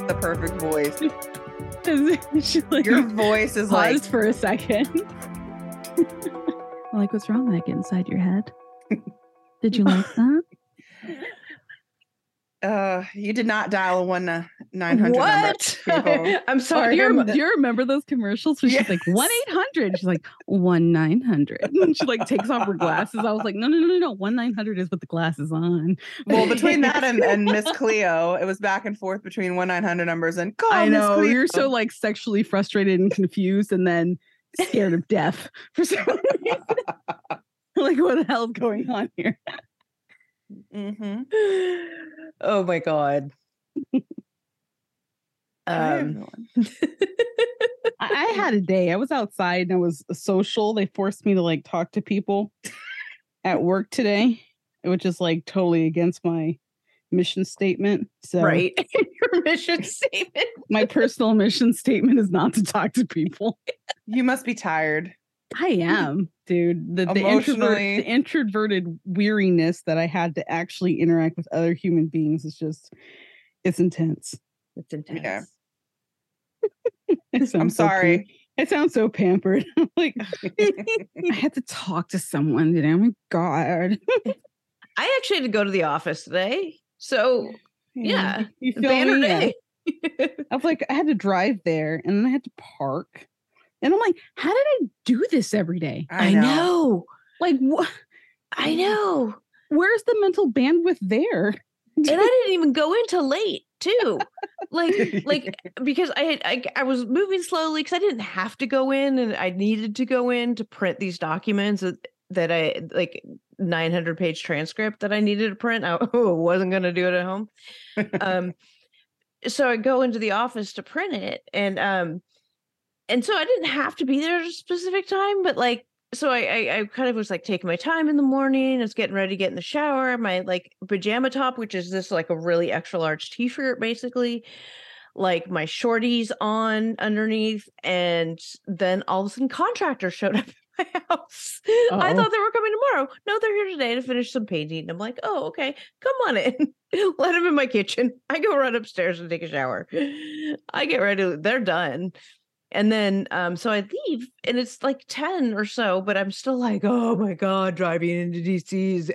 the perfect voice. Like, Your voice is like. pause for a second. Like, what's wrong? Like inside your head? Did you like that? You did not dial a 1-900 What? number. I'm sorry. Do you remember those commercials where she's like 1-800? She's like 1-900. And she like takes off her glasses. I was like, no. 1-900 is with the glasses on. Well, between that and Miss Cleo, it was back and forth between 1-900 numbers and call I Miss know Cleo. you're so like sexually frustrated and confused, and then scared of death for some reason. Like, what the hell is going on here? Mm-hmm. Oh my God. I had a day. I was outside and I was social. They forced me to like talk to people at work today, which is like totally against my mission statement. So Right. Your mission statement. my personal mission statement is not to talk to people. You must be tired. I am, dude. The Emotionally. the introverted weariness that I had to actually interact with other human beings is just, it's intense. It's intense. Yeah. It sounds I'm sorry. It sounds so pampered. Like, I had to talk to someone today. Oh my God. I actually had to go to the office today. So yeah. You feel Banner me? day. I was like, I had to drive there and then I had to park. And I'm like, how did I do this every day? I know. Like, what? I know. Where's the mental bandwidth there? And I didn't even go in till late too. like because I was moving slowly because I didn't have to go in, and I needed to go in to print these documents that I like 900-page transcript that I needed to print. I wasn't going to do it at home. So I go into the office to print it, and so I didn't have to be there at a specific time, but like, so I kind of was like taking my time in the morning. I was getting ready to get in the shower. My like pajama top, which is this like a really extra large t-shirt, basically, like my shorties on underneath. And then all of a sudden contractors showed up at my house. I thought they were coming tomorrow. No, they're here today to finish some painting. I'm like, oh, okay, come on in. Let them in my kitchen. I go run upstairs and take a shower. I get ready. They're done. And then, so I leave and it's like 10 or so, but I'm still like, oh my God, driving into DC's.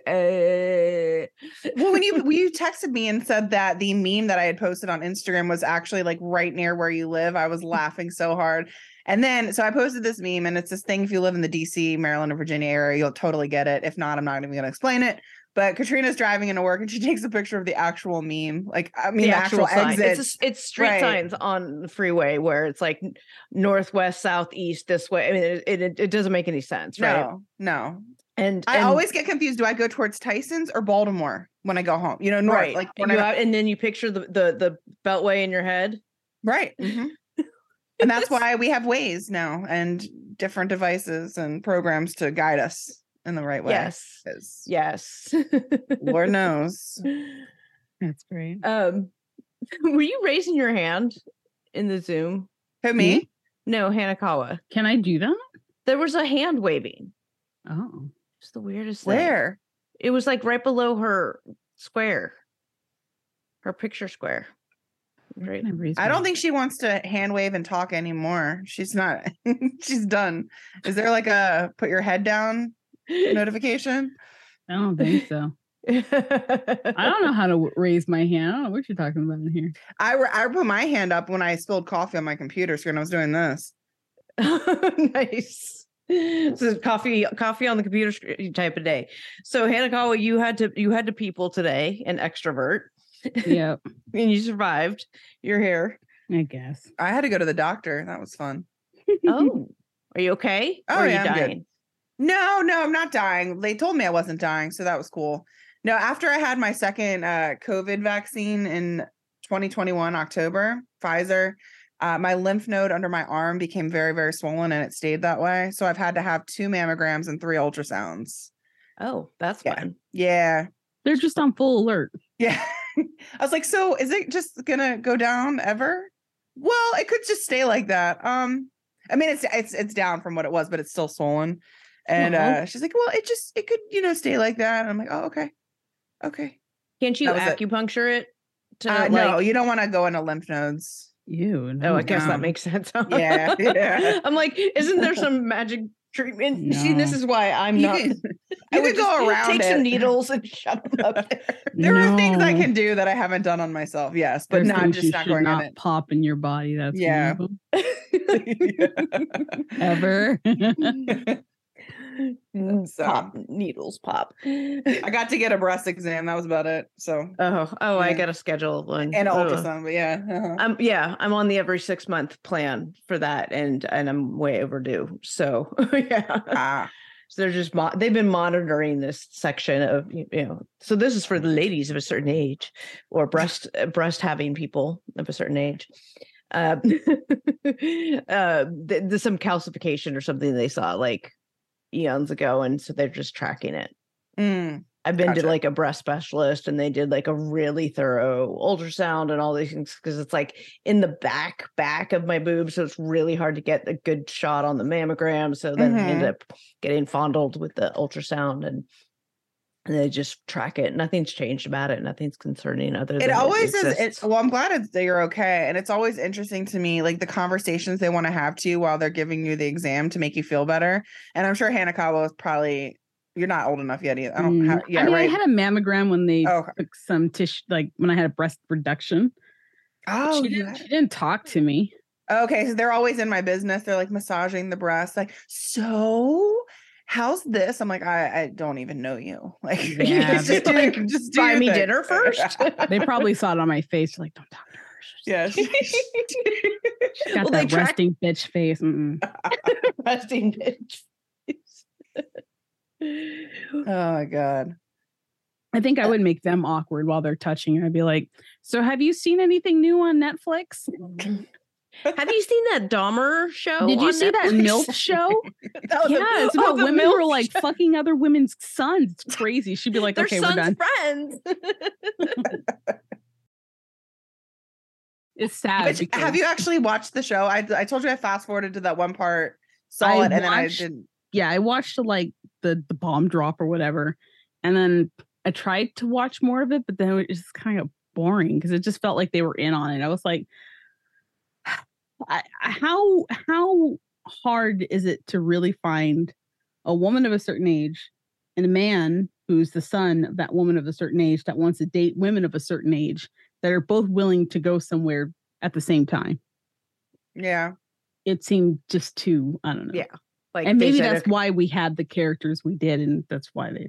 Well, when you texted me and said that the meme that I had posted on Instagram was actually like right near where you live, I was laughing so hard. And then, so I posted this meme, and it's this thing, if you live in the DC, Maryland, or Virginia area, you'll totally get it. If not, I'm not even going to explain it. But Katrina's driving into work and she takes a picture of the actual meme. Like, I mean, the actual sign. exit. It's street signs on the freeway where it's like northwest, southeast, this way. I mean, it doesn't make any sense, right? No. And I always get confused. Do I go towards Tyson's or Baltimore when I go home? You know, north. Right. Like, and then you picture the beltway in your head. Right. Mm-hmm. And that's why we have Waze now and different devices and programs to guide us in the right way. Yes. Lord knows. That's great. Were you raising your hand in the Zoom? Who, me? No, Hanakawa. Can I do that? There was a hand waving. Oh. It's the weirdest thing. Where? It was like right below her square. Her picture square. Right. I don't think she wants to hand wave and talk anymore. She's not. She's done. Is there like a put your head down notification? I don't think so. I don't know how to raise my hand. I don't know what you're talking about in here. I put my hand up when I spilled coffee on my computer screen. I was doing this. Nice. So coffee on the computer screen type of day. So Hanakawa, you had to people today, an extrovert. Yep. And you survived. You're here. I guess. I had to go to the doctor. That was fun. Oh, are you okay? Oh, or are yeah, you I'm dying? good. No, I'm not dying. They told me I wasn't dying, so that was cool. No, after I had my second COVID vaccine in 2021, October, Pfizer, my lymph node under my arm became very, very swollen, and it stayed that way. So I've had to have 2 mammograms and 3 ultrasounds. Oh, that's fun. Yeah. They're just on full alert. Yeah. I was like, so is it just gonna go down ever? Well, it could just stay like that. I mean, it's down from what it was, but it's still swollen. And she's like, well, it could, stay like that. And I'm like, oh, okay. Can't you acupuncture it No, you don't want to go into lymph nodes. Ew. Oh, I guess no. that makes sense. Yeah. I'm like, isn't there some magic treatment? No. See, this is why I'm You not. can- I you would could go just around take some it. needles and shove them up there. There are things I No. can do that I haven't done on myself. Yes, but There's not things just you not should going not in it. pop in your body. That's Yeah. one of them. Ever. So- Pop needles, pop. I got to get a breast exam. That was about it. So I Yeah. got to schedule one and Ugh. ultrasound, but yeah. I'm on the every 6 month plan for that, and I'm way overdue. So yeah. So they're just they've been monitoring this section of So this is for the ladies of a certain age, or breast having people of a certain age. There's some calcification or something they saw like eons ago, and so they're just tracking it. I've been to Gotcha. like a breast specialist, and they did like a really thorough ultrasound and all these things, because it's like in the back of my boobs, so it's really hard to get a good shot on the mammogram. So then I ended up getting fondled with the ultrasound, and they just track it. Nothing's changed about it. Nothing's concerning other than It always exists. is. Well, I'm glad that you're okay. And it's always interesting to me, like the conversations they want to have to you while they're giving you the exam to make you feel better. And I'm sure Hanakawa is probably, you're not old enough yet either. I don't have, yeah, I mean, right. I had a mammogram when they Okay. took some tissue, like when I had a breast reduction. Oh, she didn't talk to me. Okay, so they're always in my business. They're like massaging the breast, like, so how's this? I'm like, I don't even know you. Like, Yeah, just do buy your me thing. dinner first. They probably saw it on my face. Like, don't talk to her. Yeah. She's got Well, they that track- resting bitch face. Mm-mm. Resting bitch. Oh my god. I think I would make them awkward while they're touching her. I'd be like, so have you seen anything new on Netflix? Have you seen that Dahmer show? Did you on see that Netflix? MILF show? Oh, Yeah, it's about the women who are MILF like show. fucking other women's sons. It's crazy. She'd be like, Their okay, we're sons' done. friends. It's sad. But because have you actually watched the show? I told you I fast forwarded to that one part, saw I it, and then I watched- didn't. Yeah, I watched like the bomb drop or whatever. And then I tried to watch more of it, but then it was just kind of boring because it just felt like they were in on it. I was like, how hard is it to really find a woman of a certain age and a man who's the son of that woman of a certain age that wants to date women of a certain age that are both willing to go somewhere at the same time? Yeah. It seemed just too, I don't know. Yeah. Like, And they maybe said, that's why we had the characters we did, and that's why they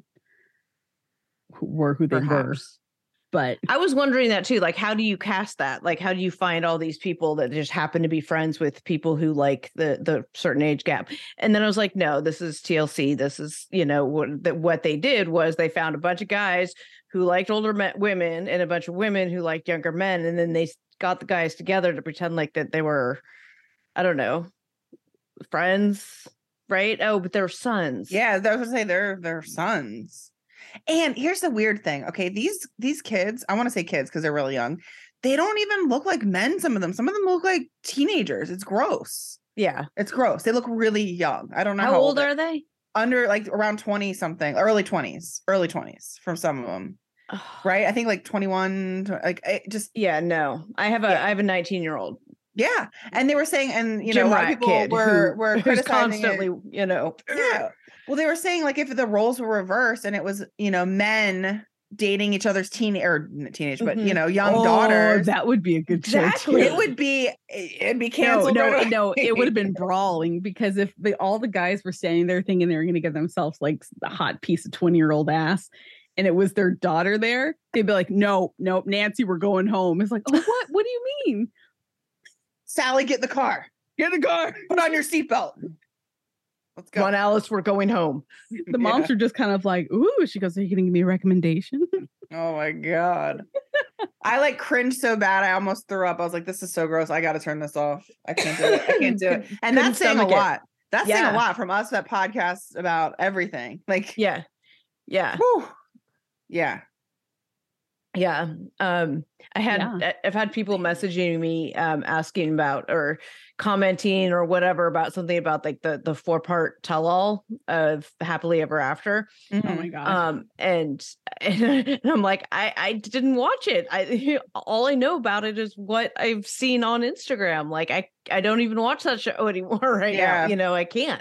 were who they were. perhaps. But I was wondering that too. Like, how do you cast that? Like, how do you find all these people that just happen to be friends with people who like the certain age gap? And then I was like, no, this is TLC. This is, what they did was they found a bunch of guys who liked older women and a bunch of women who liked younger men. And then they got the guys together to pretend like that they were, I don't know, friends, right? Oh, but they're sons. Yeah, I was gonna say they're sons. And here's the weird thing. Okay, these kids, I want to say kids because they're really young. They don't even look like men. Some of them look like teenagers. It's gross. Yeah. It's gross. They look really young. I don't know How old are they? Under like around 20 something, early 20s from some of them. Right? I think like 21, like just Yeah, no. I have a 19-year-old. yeah. And they were saying, and a Gym lot of rat people kid were who's criticizing constantly, it. Yeah. Well, they were saying like if the roles were reversed and it was, men dating each other's teenage, but young daughters. that would be a good Exactly. show. It would be it'd be canceled. No, it would have been brawling because if all the guys were standing there thinking they were going to give themselves like the hot piece of 20-year-old ass, and it was their daughter there, they'd be like, nope, Nancy, we're going home. It's like, oh, what? What do you mean? Sally, get in the car. Get in the car. Put on your seatbelt. Let's go. Come on, Alice, we're going home. The moms are just kind of like, ooh, she goes, are you going to give me a recommendation? Oh my God. I like cringed so bad. I almost threw up. I was like, this is so gross. I got to turn this off. I can't do it. I can't do it. And that's saying a stomach it. lot. That's saying Yeah. a lot from us that podcast about everything. Like, Yeah. Yeah. whew. Yeah. Yeah. I've had people messaging me asking about or commenting or whatever about something about like the 4-part tell-all of Happily Ever After. Oh my god. And I'm like, I didn't watch it. All I know about it is what I've seen on Instagram. Like I don't even watch that show anymore right now. You know, I can't.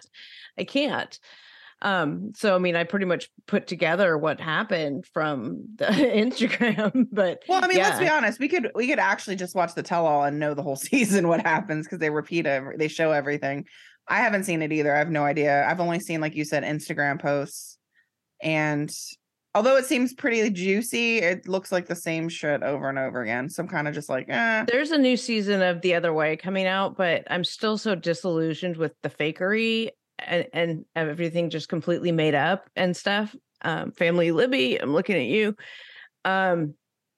So I mean, I pretty much put together what happened from the Instagram, but well, I mean, let's be honest, we could actually just watch the tell-all and know the whole season what happens, because they show everything. I haven't seen it either. I have no idea. I've only seen, like you said, Instagram posts, and although it seems pretty juicy, it looks like the same shit over and over again. So I'm kind of just like, There's a new season of The Other Way coming out, but I'm still so disillusioned with the fakery and everything just completely made up and stuff. Family Libby, I'm looking at you. I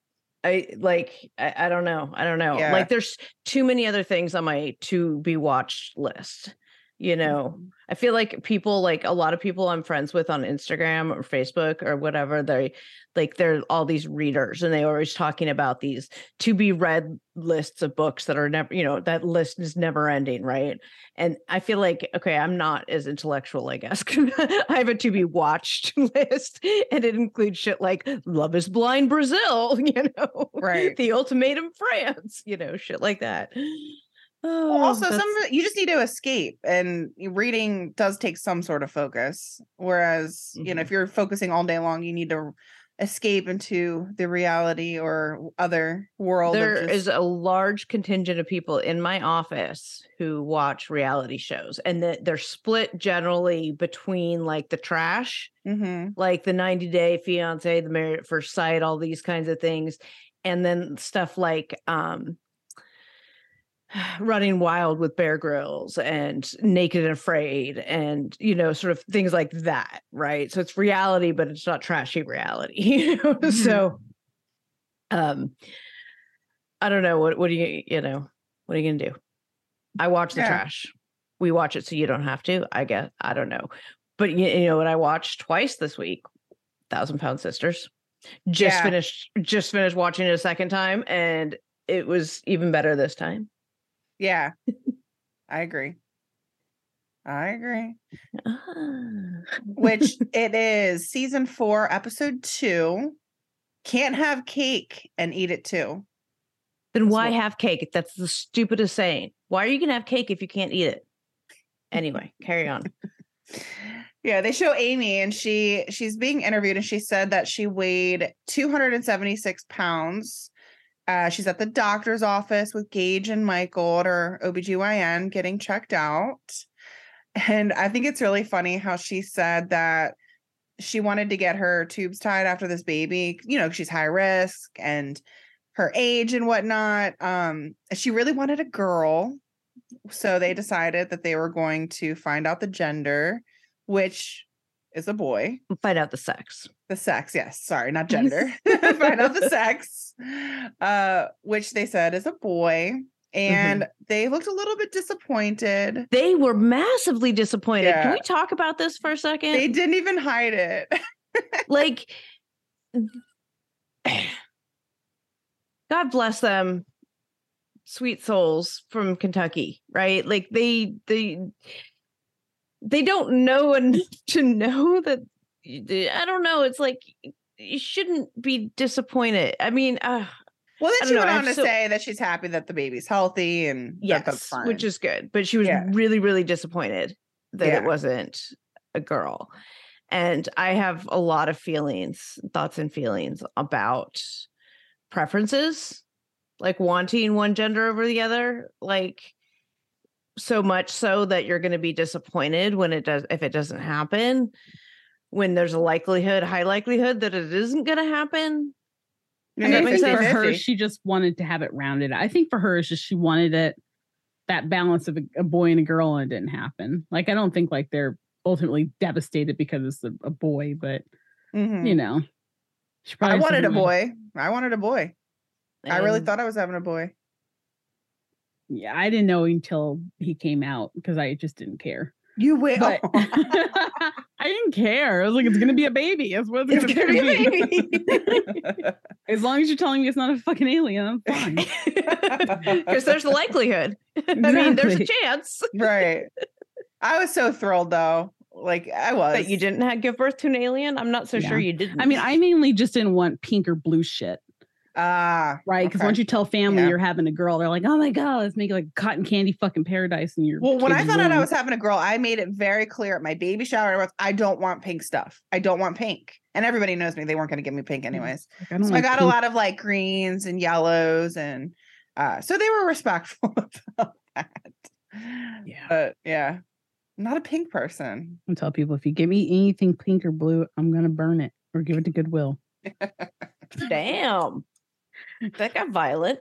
don't know. Yeah. Like there's too many other things on my to be watched list. You know, I feel like a lot of people I'm friends with on Instagram or Facebook or whatever, they're all these readers and they're always talking about these to be read lists of books that are never, you know, that list is never ending. Right. And I feel like, okay, I'm not as intellectual, I guess. I have a to be watched list and it includes shit like Love is Blind Brazil, you know, right. The Ultimatum France, you know, shit like that. Oh, well, also, you just need to escape, and reading does take some sort of focus. Whereas, you know, if you're focusing all day long, you need to escape into the reality or other world. There is a large contingent of people in my office who watch reality shows, and they're split generally between like the trash, like the 90 Day Fiance, the Married at First Sight, all these kinds of things, and then stuff like Running Wild with Bear Grylls and Naked and Afraid and, you know, sort of things like that. Right. So it's reality, but it's not trashy reality. You know? So, I don't know. What are you going to do? I watch the trash. We watch it so you don't have to, I guess. I don't know. But you know what I watched twice this week? 1,000 Pound Sisters. Just finished watching it a second time, and it was even better this time. Yeah, I agree. Which it is season 4, episode 2. Can't have cake and eat it too. Then why have cake? That's the stupidest saying. Why are you going to have cake if you can't eat it? Anyway, carry on. Yeah, they show Amy, and she's being interviewed, and she said that she weighed 276 pounds. She's at the doctor's office with Gage and Michael at her OBGYN getting checked out. And I think it's really funny how she said that she wanted to get her tubes tied after this baby. You know, she's high risk and her age and whatnot. She really wanted a girl. So they decided that they were going to find out the gender, which is a boy. Find out the sex. The sex, yes. Sorry, not gender. Find out the sex, which they said is a boy. And they looked a little bit disappointed. They were massively disappointed. Yeah. Can we talk about this for a second? They didn't even hide it. Like, God bless them. Sweet souls from Kentucky, right? Like they don't know enough to know that. I don't know. It's like you shouldn't be disappointed. I mean, well, then she went on to say that she's happy that the baby's healthy and that's fine, which is good. But she was really, really disappointed that it wasn't a girl. And I have a lot of thoughts and feelings about preferences, like wanting one gender over the other, like so much so that you're going to be disappointed if it doesn't happen, when there's a high likelihood that it isn't going to happen. And I think for her, she just wanted to have it rounded. I think for her, it's just she wanted that balance of a boy and a girl, and it didn't happen. Like, I don't think like they're ultimately devastated because it's a boy, but you know, I wanted a boy. I really thought I was having a boy. Yeah, I didn't know until he came out because I just didn't care. You will. But I didn't care. I was like, it's gonna be a baby. That's what it's gonna be a baby. As long as you're telling me it's not a fucking alien, I'm fine. Because there's the likelihood. I mean, there's a chance. Right. I was so thrilled though. Like I was. That you didn't give birth to an alien? I'm not so sure you didn't. I mean, I mainly just didn't want pink or blue shit. Right. Because once you tell family you're having a girl, they're like, oh my God, let's make like cotton candy fucking paradise. And you're when I found out I was having a girl, I made it very clear at my baby shower. I don't want pink stuff. I don't want pink. And everybody knows me. They weren't going to give me pink anyways. Like, so I got a lot of like greens and yellows. And so they were respectful about that. Yeah. But yeah, I'm not a pink person. I tell people, if you give me anything pink or blue, I'm going to burn it or give it to Goodwill. Damn. That got violent.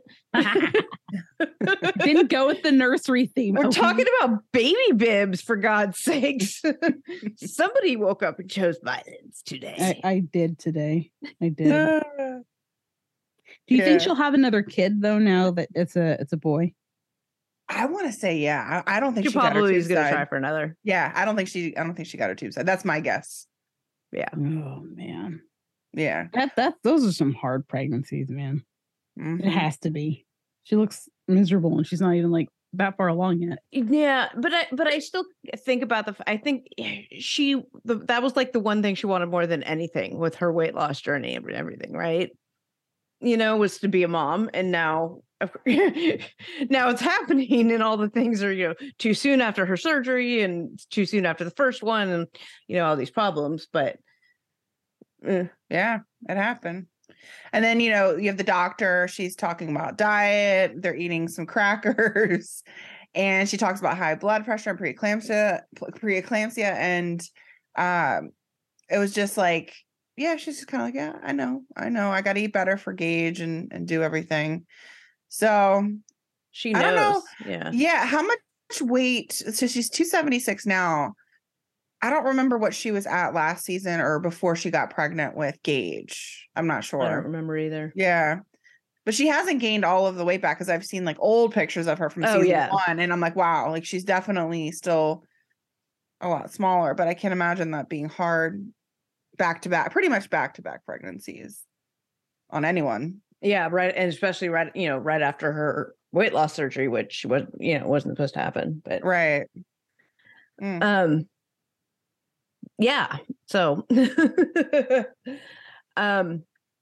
Didn't go with the nursery theme. We're talking about baby bibs, for God's sakes. Somebody woke up and chose violence today. I did today. I did. Do you think she'll have another kid though? Now that it's a boy. I want to say yeah. I don't think she probably is going to try for another. Yeah, I don't think she got her tube side. That's my guess. Yeah. Oh man. Yeah. Those are some hard pregnancies, man. Mm-hmm. It has to be. She looks miserable and she's not even like that far along yet. Yeah, but I still think about I think that was like the one thing she wanted more than anything with her weight loss journey and everything, right? Was to be a mom, and now it's happening, and all the things are too soon after her surgery and too soon after the first one, and all these problems. But yeah, it happened. And then, you have the doctor, she's talking about diet, they're eating some crackers, and she talks about high blood pressure and preeclampsia. And it was just like, yeah, she's just kind of like, yeah, I know. I got to eat better for Gage and do everything. So she knows. I don't know. Yeah. Yeah. How much weight? So she's 276 now. I don't remember what she was at last season or before she got pregnant with Gage. I'm not sure. I don't remember either. Yeah. But she hasn't gained all of the weight back because I've seen like old pictures of her from season 1. And I'm like, wow, like she's definitely still a lot smaller. But I can't imagine that being hard pretty much back to back pregnancies on anyone. Yeah. Right. And especially right after her weight loss surgery, which wasn't supposed to happen. But right. Yeah. So, and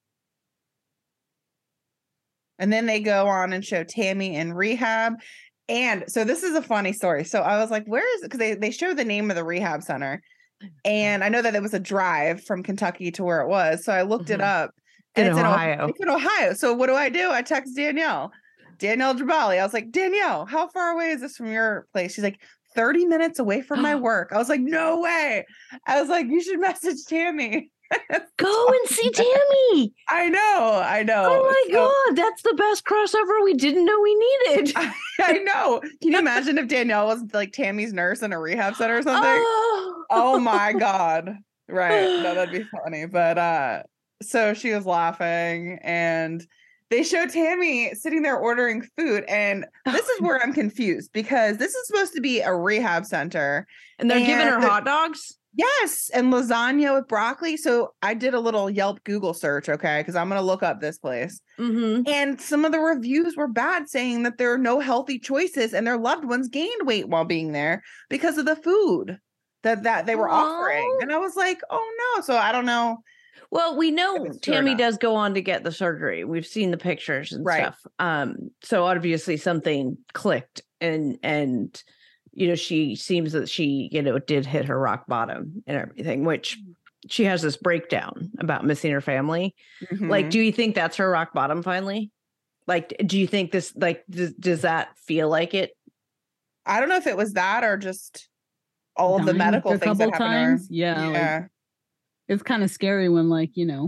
then they go on and show Tammy in rehab. And so this is a funny story. So I was like, where is it? Because they show the name of the rehab center. And I know that it was a drive from Kentucky to where it was. So I looked it up. And it's Ohio. It's in Ohio. So what do? I text Danielle Drabali. I was like, Danielle, how far away is this from your place? She's like, 30 minutes away from my work. I was like, no way. I was like, you should message Tammy. Go and see Tammy. I know. Oh my God. That's the best crossover we didn't know we needed. I know. Can you imagine if Danielle was like Tammy's nurse in a rehab center or something? Oh my God. Right. No, that'd be funny. But so she was laughing and they show Tammy sitting there ordering food. And this is where I'm confused because this is supposed to be a rehab center. And they're giving her hot dogs? Yes. And lasagna with broccoli. So I did a little Yelp Google search, okay, because I'm going to look up this place. Mm-hmm. And some of the reviews were bad, saying that there are no healthy choices and their loved ones gained weight while being there because of the food that they were offering. And I was like, oh no. So I don't know. Well, we know Tammy does go on to get the surgery. We've seen the pictures and stuff. So obviously something clicked and she seems that she, did hit her rock bottom and everything, which she has this breakdown about missing her family. Mm-hmm. Like, do you think that's her rock bottom finally? Like, do you think this, like, does that feel like it? I don't know if it was that or just all of the medical things that happened to her. Yeah. Like, it's kind of scary when, like, you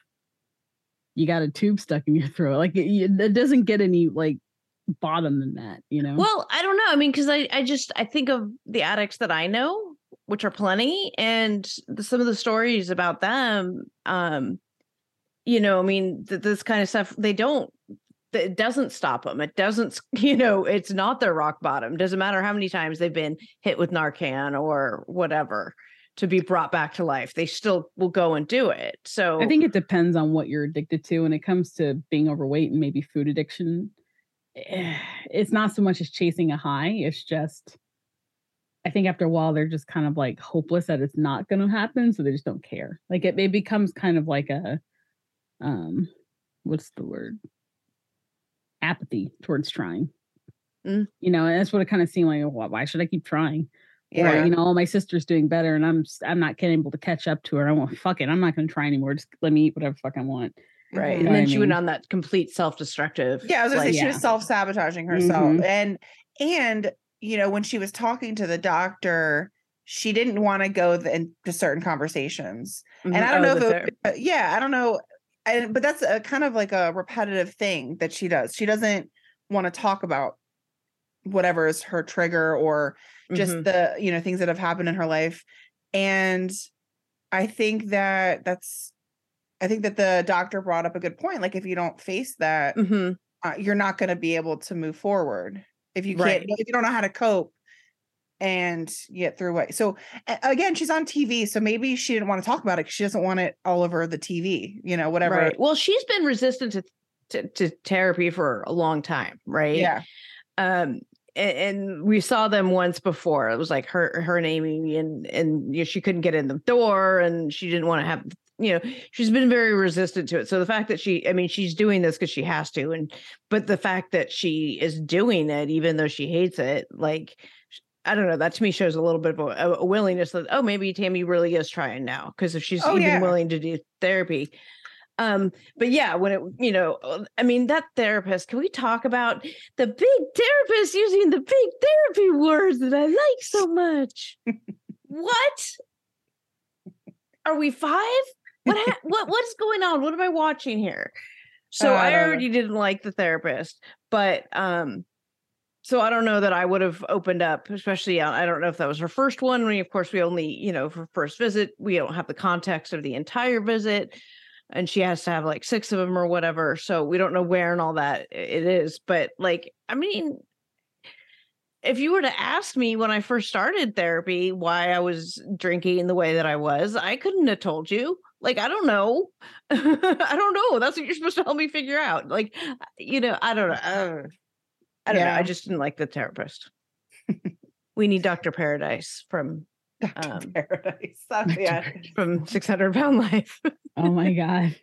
got a tube stuck in your throat. Like, it doesn't get any, like, bottom than that, Well, I don't know. I mean, because I think of the addicts that I know, which are plenty, and some of the stories about them, I mean, this kind of stuff, they don't it doesn't stop them. It doesn't, it's not their rock bottom. Doesn't matter how many times they've been hit with Narcan or whatever to be brought back to life. They still will go and do it. So I think it depends on what you're addicted to. When it comes to being overweight and maybe food addiction, it's not so much as chasing a high. It's just, I think after a while, they're just kind of like hopeless that it's not going to happen. So they just don't care. Like it becomes kind of like a, what's the word? Apathy towards trying. And that's what it kind of seemed like. Well, why should I keep trying? Yeah. Or, my sister's doing better and I'm not getting able to catch up to her. I won't, fuck it. I'm not going to try anymore. Just let me eat whatever fuck I want. Right. Mhm. And then she went on that complete self-destructive. Yeah, I was gonna say she was self-sabotaging herself. And when she was talking to the doctor, she didn't want to go into certain conversations. And I don't know if I don't know. But that's a kind of like a repetitive thing that she does. She doesn't want to talk about whatever is her trigger or just the, things that have happened in her life. And I think that the doctor brought up a good point. Like if you don't face that, you're not going to be able to move forward if you can't, if you don't know how to cope and get through it. So again, she's on TV, so maybe she didn't want to talk about it because she doesn't want it all over the TV, whatever. Right. Well, she's been resistant to therapy for a long time, right? Yeah. And we saw them once before. It was like her and Amy, and she couldn't get in the door, and she didn't want to have. She's been very resistant to it. So the fact that she's doing this because she has to, but the fact that she is doing it, even though she hates it, like, I don't know, that to me shows a little bit of a willingness that, maybe Tammy really is trying now. Cause if she's willing to do therapy. But yeah, when that therapist, can we talk about the big therapist using the big therapy words that I like so much? What? Are we 5? What is going on? What am I watching here? So I already didn't like the therapist, but so I don't know that I would have opened up, especially I don't know if that was her first one. Of course, we only, for first visit, we don't have the context of the entire visit, and she has to have like 6 of them or whatever. So we don't know where and all that it is. But like, if you were to ask me when I first started therapy why I was drinking the way that I was, I couldn't have told you. Like, I don't know. I don't know. That's what you're supposed to help me figure out. Like, I don't know. I don't know. I just didn't like the therapist. We need Dr. Paradise from Dr. Paradise. From 600 Pound Life. Oh my God.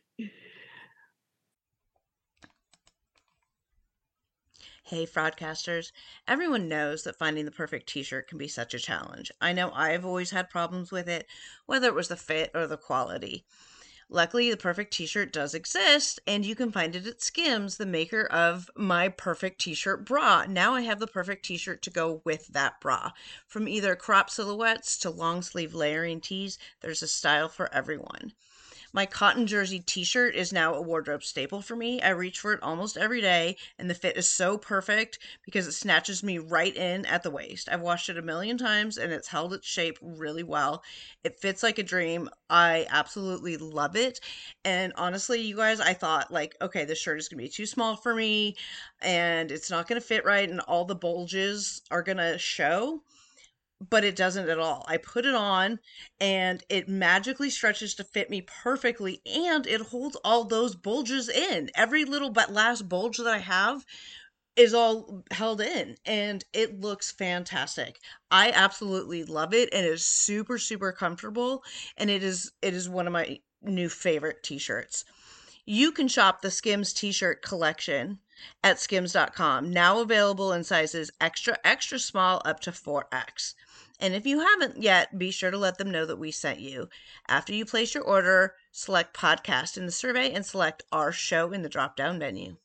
Hey, Fraudcasters. Everyone knows that finding the perfect t-shirt can be such a challenge. I know I've always had problems with it, whether it was the fit or the quality. Luckily, the perfect t-shirt does exist, and you can find it at Skims, the maker of my perfect t-shirt bra. Now I have the perfect t-shirt to go with that bra. From either crop silhouettes to long sleeve layering tees, there's a style for everyone. My cotton jersey t-shirt is now a wardrobe staple for me. I reach for it almost every day, and the fit is so perfect because it snatches me right in at the waist. I've washed it a million times, and it's held its shape really well. It fits like a dream. I absolutely love it. And honestly, you guys, I thought like, okay, this shirt is going to be too small for me, and it's not going to fit right, and all the bulges are going to show. But it doesn't at all. I put it on and it magically stretches to fit me perfectly, and it holds all those bulges in. Every little last bulge that I have is all held in, and it looks fantastic. I absolutely love it, and it is super, super comfortable, and it is one of my new favorite t-shirts. You can shop the Skims t-shirt collection at skims.com, now available in sizes extra, extra small up to 4X. And if you haven't yet, be sure to let them know that we sent you. After you place your order, select podcast in the survey and select our show in the drop-down menu.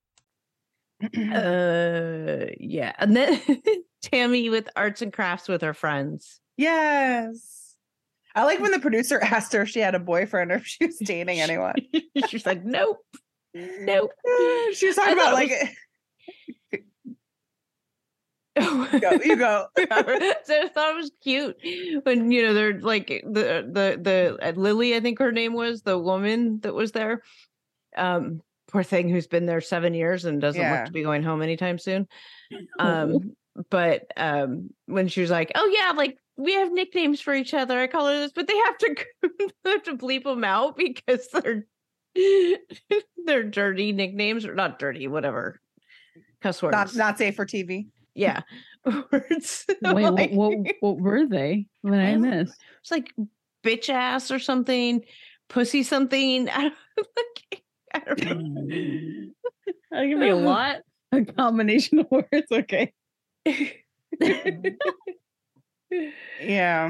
Yeah. And then Tammy with arts and crafts with her friends. Yes. I like when the producer asked her if she had a boyfriend or if she was dating anyone. She's like, nope. She was talking about like you go. So I thought it was cute when they're like the Lily, I think her name was, the woman that was there. poor thing who's been there 7 years and doesn't Yeah. look to be going home anytime soon. Oh. But when she was like, "Oh yeah, like we have nicknames for each other. I call her this," but they have to bleep them out because they're dirty nicknames, or not dirty, whatever cuss words. Not safe for TV. Yeah, words. Wait, Like, what were they? What did I miss? it's like bitch ass or something, pussy something. I don't know. That give me a lot. A combination of words. Okay. Yeah.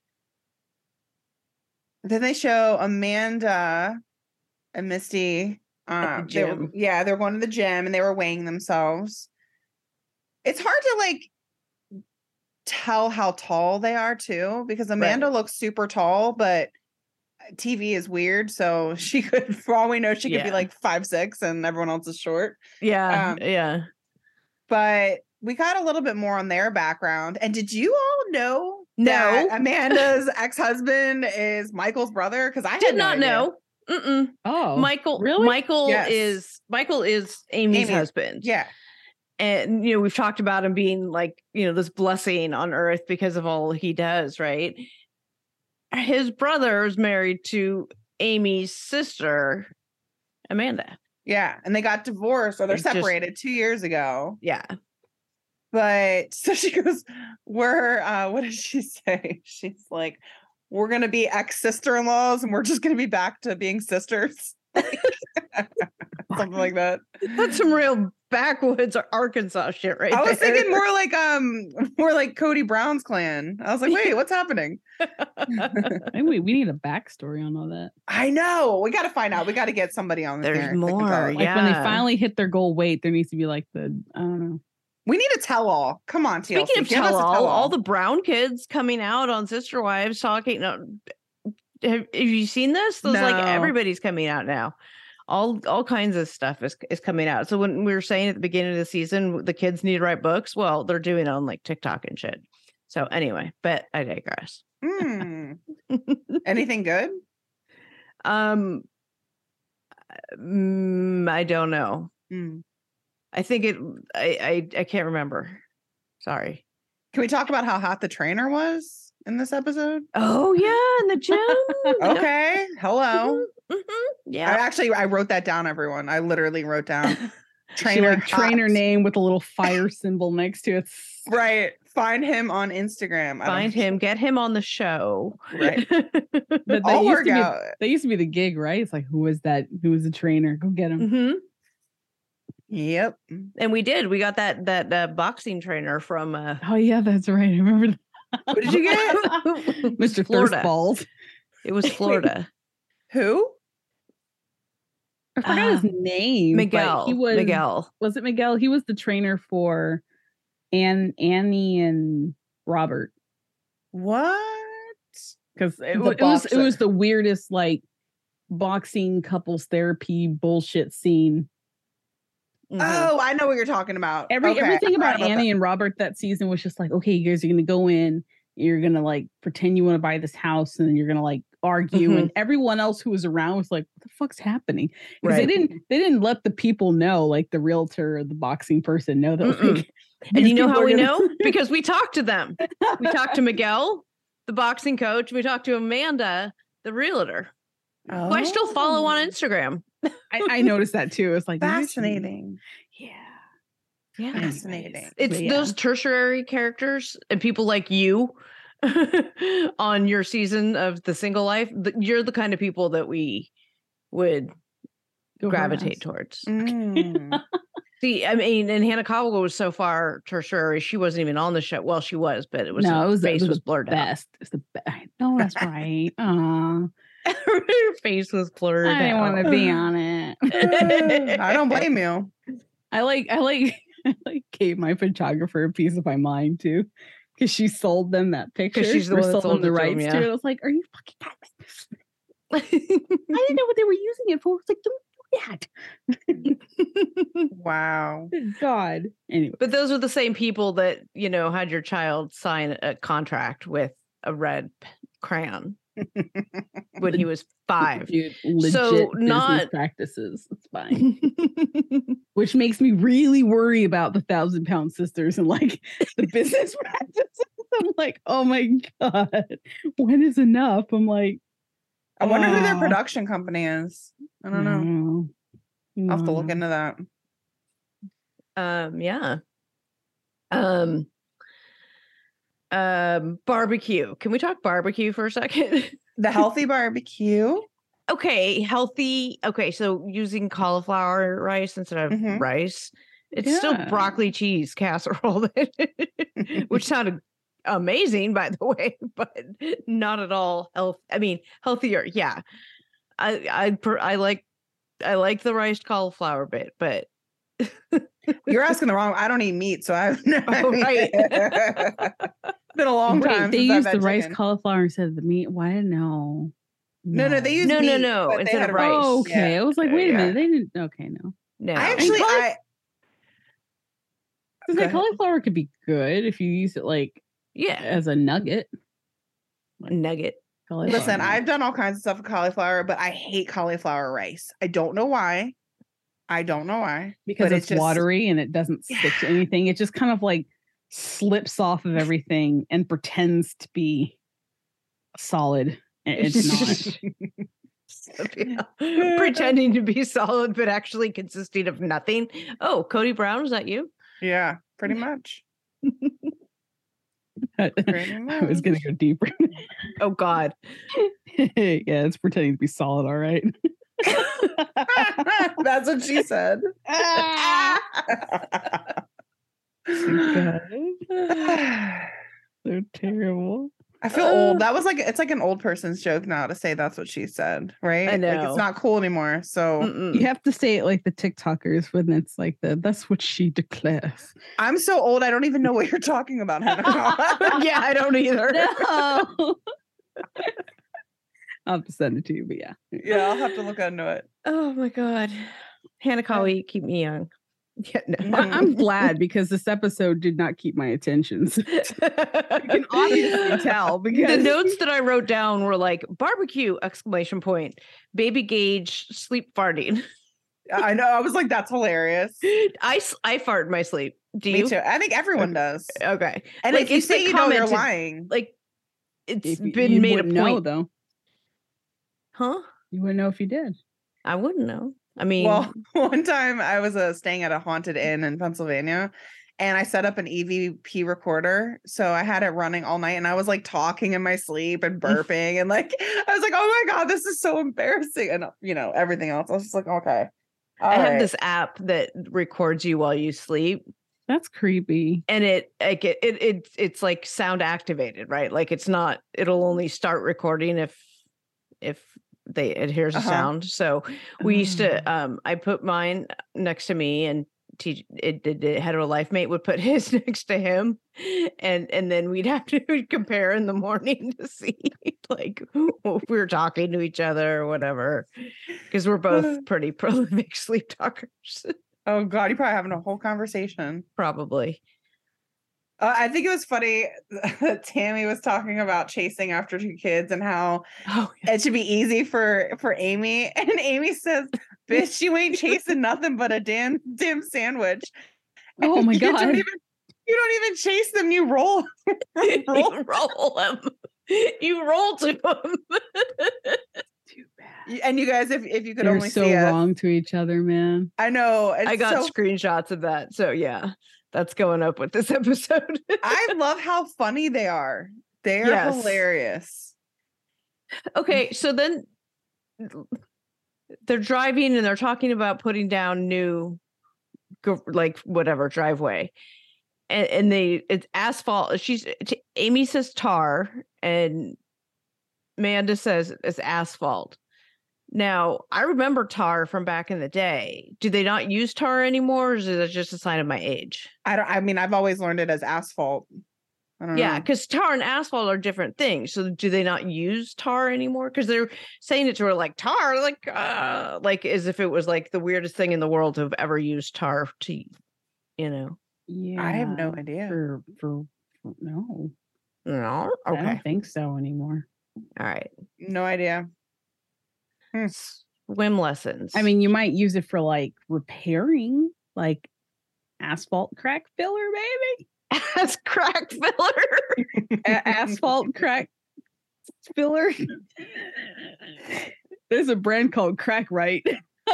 Then they show Amanda and Misty. At the gym. They're going to the gym and they were weighing themselves. It's hard to like tell how tall they are too, because Amanda looks super tall, but TV is weird. So she could, for all we know, she could be like 5'6" and everyone else is short. Yeah. Yeah. But we got a little bit more on their background. And did you all know No. that Amanda's ex-husband is Michael's brother? Because I Did had no not idea. know. Mm-mm. Oh, Michael. really? Michael Yes. is Amy's husband. Yeah. And we've talked about him being like, this blessing on earth because of all he does, right? His brother is married to Amy's sister, Amanda. Yeah. And they got divorced, or they're It's just- separated 2 years ago. Yeah. But so she goes, what does she say? She's like, we're going to be ex-sister-in-laws and we're just going to be back to being sisters. Something like that. That's some real backwoods Arkansas shit right I was there. thinking more like Cody Brown's clan. I was like, wait, what's happening? Maybe we need a backstory on all that. I know. We got to find out. We got to get somebody on There's there that can tell more, us. Like when they Yeah. finally hit their goal weight, there needs to be like I don't know. We need a tell-all. Come on, TLC. Speaking of Give us a tell all the Brown kids coming out on Sister Wives talking. Have you seen this? Those like No. everybody's coming out now. All kinds of stuff is coming out. So when we were saying at the beginning of the season, the kids need to write books. Well, they're doing it on like TikTok and shit. So anyway, but I digress. Anything good? I don't know. I think I can't remember. Sorry. Can we talk about how hot the trainer was in this episode? Oh yeah, in the gym. Okay. Hello. Yeah. I wrote that down, everyone. I literally wrote down Trainer trainer name with a little fire symbol next to it. Right. Find him on Instagram. Find him, get him on the show. Right. That I'll used work to be, out. that used to be the gig, right? It's like, who is that? Who is the trainer? Go get him. Hmm. Yep. And we got that boxing trainer from Oh yeah, that's right. I remember that. What did you get? Mr. Florida. Thirstballs. It was Florida. Who? I forgot his name. but Miguel. He was Miguel. Was it Miguel? He was the trainer for Annie and Robert. What? Because The it was boxer. the weirdest like boxing couples therapy bullshit scene. Mhm. Oh, I know what you're talking about. Okay, Everything I forgot about Annie and Robert that season was just like, okay, you guys are gonna go in, you're gonna like pretend you want to buy this house, and then you're gonna like argue, and everyone else who was around was like, what the fuck's happening? Because Right. they didn't let the people know, like the realtor or the boxing person know that. Mm-mm. Like, And these you know people how are we gonna- know? Because we talked to them. We talked to Miguel, the boxing coach. We talked to Amanda, the realtor, who I still follow on Oh. Instagram. I noticed that too. It's like Fascinating. Yeah. Yeah. Fascinating. It's But yeah. those tertiary characters and people like you on your season of The Single Life. You're the kind of people that we would Go gravitate harass. towards. Mm. See, I mean, and Hannah Cobble was so far tertiary, she wasn't even on the show. Well, she was, but it was No, her it was face the was blurred out. best. It's the best. No, that's right. Aw, Her face was blurred I didn't want out. to be on it. I don't blame you. I like gave my photographer a piece of my mind too, because she sold them that picture. she's the or one that sold sold them the it to 'em, rights yeah. to it. I was like, "Are you fucking I didn't know what they were using it for." I was like, "Don't do that." Wow. Good God. Anyway, But those are the same people that, had your child sign a contract with a red crayon. when he was 5. Dude, legit So business not practices. It's fine. Which makes me really worry about the 1,000-pound sisters and like the business practices. I'm like, oh my God, when is enough? I'm like, I wonder who their ah. production company is. I don't know. I'll have to look into that. Yeah. Barbecue. Can we talk barbecue for a second? The healthy barbecue. Okay, healthy. Okay, so using cauliflower rice instead of Mhm. rice. It's still Yeah. broccoli cheese casserole, which sounded amazing, by the way, but not at all healthier. Yeah, I like the rice cauliflower bit, but You're asking the wrong. I don't eat meat, so I've Oh, right. been a long Wait, time. they since I've used had the rice chicken. cauliflower instead of the meat. Why? No. No, they use No, meat, no, but they instead had of a rice. Oh, okay. Yeah. I was like, wait a Yeah. minute. They didn't. Okay, no. No, I actually, Because Go that ahead. cauliflower could be good if you use it like yeah, as a nugget. nugget. Cauliflower listen, nugget. I've done all kinds of stuff with cauliflower, but I hate cauliflower rice. I don't know why. Because but it's just watery and it doesn't stick to anything. It just kind of like slips off of everything and pretends to be solid. And it's not. Pretending to be solid, but actually consisting of nothing. Oh, Cody Brown, is that you? Yeah, pretty much. Pretty I was gonna much. go deeper. Oh God. Yeah, it's pretending to be solid, all right. That's what she said. God. They're terrible. I feel old. That was like, it's like an old person's joke now to say that's what she said, right? I Like know. it's not cool anymore. So Mm-mm. You have to say it like the TikTokers when it's like that's what she declares. I'm so old, I don't even know what you're talking about, Hannah. Yeah, I don't either. No. I'll have to send it to you, but yeah. Yeah, I'll have to look into it. Oh my God. Hannah Kali, keep me young. Yeah, no. I'm glad because this episode did not keep my attention. So you can obviously tell because The notes that I wrote down were like barbecue ! Baby Gage sleep farting. I know. I was like, that's hilarious. I fart in my sleep. Do Me you? too. I think everyone does. Okay. And Like, if you it's been say you know, you're commented- lying. Like it's if been you made a wouldn't point. know, though. Huh? You wouldn't know if you did. I wouldn't know. I mean, Well, one time I was staying at a haunted inn in Pennsylvania, and I set up an EVP recorder. So I had it running all night, and I was like talking in my sleep and burping, and like I was like, "Oh my God, this is so embarrassing," and everything else. I was just like, "Okay." I have this app that records you while you sleep, That's creepy. and it's like sound activated, right? Like it'll only start recording if it hears a sound. So we used to I put mine next to me, and the hetero life mate would put his next to him, and then we'd have to compare in the morning to see like if we were talking to each other or whatever, because we're both pretty prolific sleep talkers. Oh God, you're probably having a whole conversation. Probably. I think it was funny that Tammy was talking about chasing after 2 kids and how it should be easy for Amy. And Amy says, "Bitch, you ain't chasing nothing but a damn sandwich." Oh my God. You don't even chase them. You roll. You roll them. You roll to them. Too bad. And you guys, if you could They're only so see us. wrong to each other, man. I know. I got screenshots of that. So yeah, that's going up with this episode. I love how funny they are. They're Yes. hilarious. Okay, so then they're driving and they're talking about putting down new like whatever driveway. And it's asphalt. Amy says tar and Amanda says it's asphalt. Now, I remember tar from back in the day. Do they not use tar anymore, or is it just a sign of my age? I mean, I've always learned it as asphalt. I don't Yeah, know. because tar and asphalt are different things. So do they not use tar anymore? Because they're saying it to her like tar, like as if it was like the weirdest thing in the world to have ever used tar to, Yeah. I have no idea. For no. No. I Okay. don't think so anymore. All right. No idea. Swim lessons. I mean, you might use it for like repairing, like asphalt crack filler, maybe. as crack filler. Asphalt crack filler. There's a brand called Crack Right.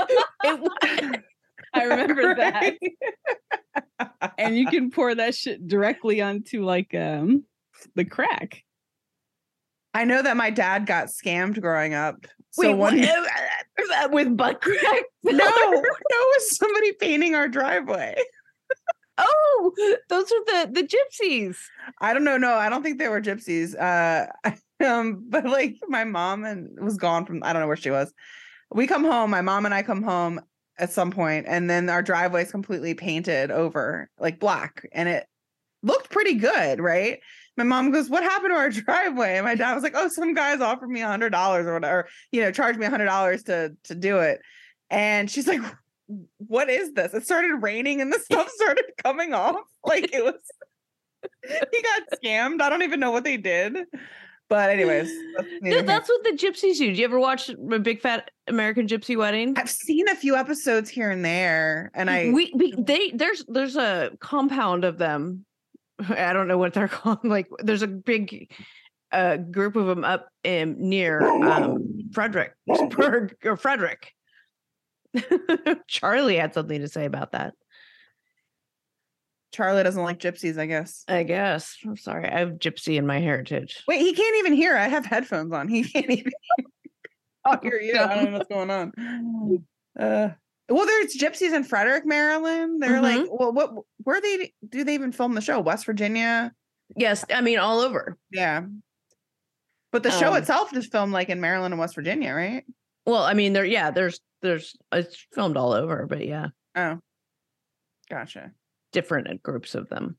I remember that. And you can pour that shit directly onto like the crack. I know that my dad got scammed growing up. So Wait, one with butt crack? no, it was somebody painting our driveway. Oh, those are the gypsies. I don't know. No, I don't think they were gypsies. But like my mom was gone from, I don't know where she was. We come home, my mom and I come home at some point, and then our driveway is completely painted over like black, and it looked pretty good, right? My mom goes, "What happened to our driveway?" And my dad was like, "Oh, some guys offered me $100 or whatever, charged me $100 to do it." And she's like, "What is this?" It started raining and the stuff started coming off. Like it was, he got scammed. I don't even know what they did. But anyways, that's what the gypsies do. Do you ever watch a Big Fat American Gypsy Wedding? I've seen a few episodes here and there, and there's a compound of them. I don't know what they're called. Like there's a big group of them up near Fredericksburg or Frederick. Charlie had something to say about that. Charlie doesn't like gypsies, I guess. I'm sorry. I have gypsy in my heritage. Wait, he can't even hear. I have headphones on. He can't even hear you. I don't know what's going on. Well, there's gypsies in Frederick, Maryland. They're like, well, where do they even film the show? West Virginia? Yes, I mean all over. Yeah. But the show itself is filmed like in Maryland and West Virginia, right? Well, I mean, there's it's filmed all over, but yeah. Oh. Gotcha. Different groups of them.